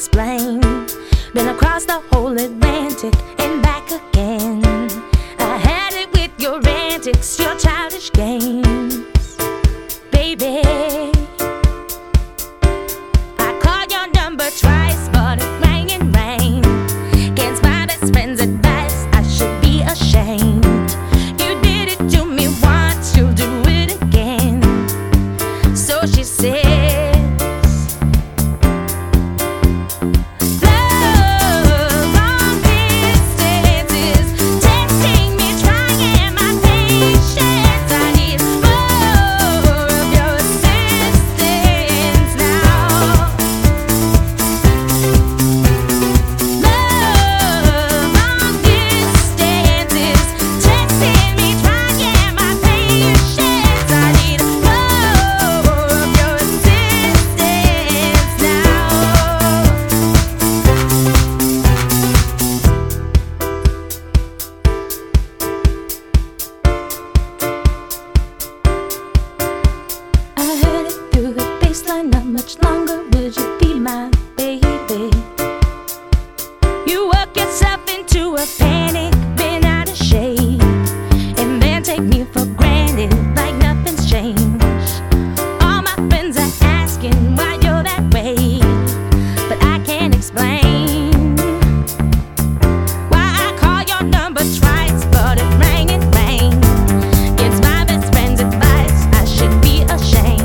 explain. Been across the whole Atlantic and back again. I had it with your antics, your childish games, baby. I called your number twice, but it rang and rang. Against my best friend's advice, I should be ashamed. You did it to me once, you'll do it again. So she said, not much longer, would you be my baby? You work yourself into a panic, been out of shape, and then take me for granted like nothing's changed. All my friends are asking why you're that way, but I can't explain why I call your number twice, but it rang and rang. Against my best friend's advice, I should be ashamed.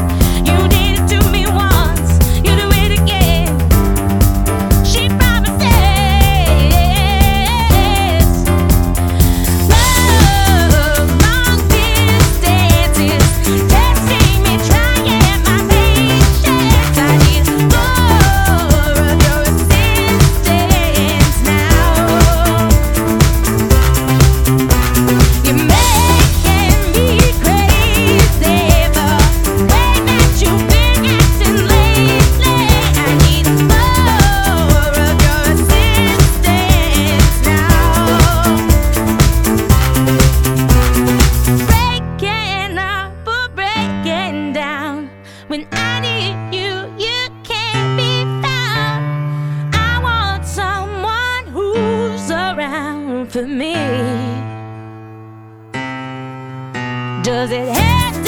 When I need you, you can't be found. I want someone who's around for me. Does it hurt?